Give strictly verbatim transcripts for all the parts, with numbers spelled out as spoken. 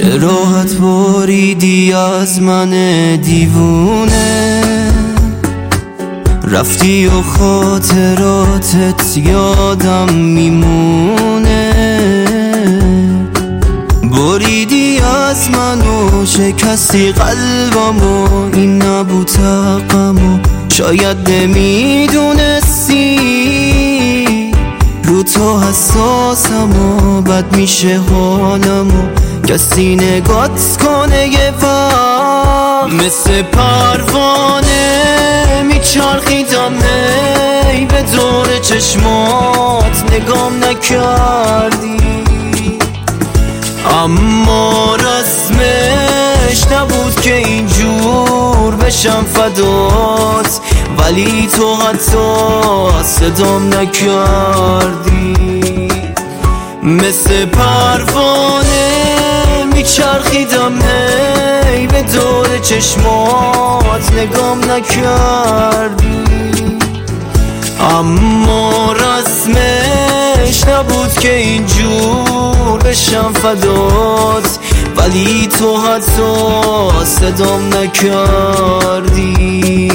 به راحت بریدی از من دیوونه، رفتی و خاطراتت یادم میمونه. بریدی از من و شکستی قلبمو، این نبود حقمو، شاید نمیدونستی رو تو حساسم و بد میشه حالمو، کسی نگات کنه یه وقت. مثل پروانه میچرخیدم هی به دور چشمات، نگام نکردی اما رسمش نبود که اینجور بشم فدات، ولی تو حتی صدام نکردی. مثل پروانه میچرخیدم هی به دور چشمات، نگام نکردی اما رسمش نبود که اینجور بشم فدات، ولی تو حتی صدام نکردی.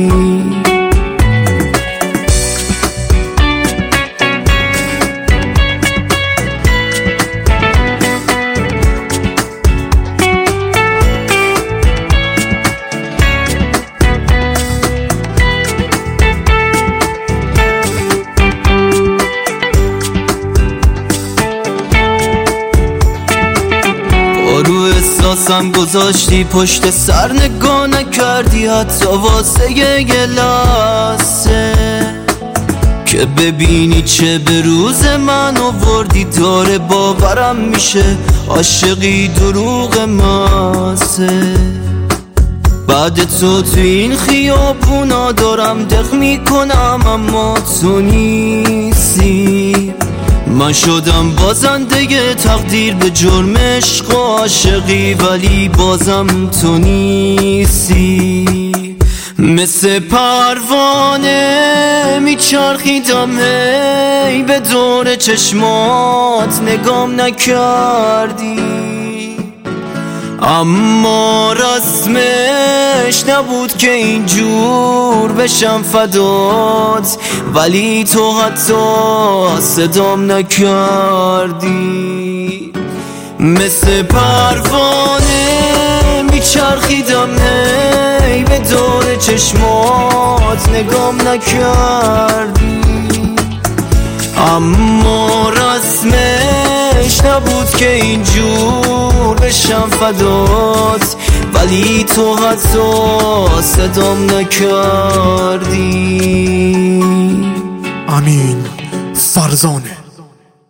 رو احساسم گذاشتی پشت سر، نگاه نکردی حتی واسه یه لحظه که ببینی چه به روز من آوردی. داره باورم میشه عاشقی دروغ ماسه، بعد تو تو این خیابونا دارم دق میکنم اما تو نیستی. من شدم بازنده تقدیر به جرم عشق و عاشقی، ولی بازم تو نیستی. مثل پروانه میچرخیدم هی به دور چشمات، نگام نکردی اما رسمش نبود که اینجور بشم فدات، ولی تو حتی صدام نکردی. مثل پروانه میچرخیدم هی به دور چشمات، نگام نکردی اما رسمش نبود که اینجور بشم فدات، ولی تو حتی صدام نکردی. امین فرزانه.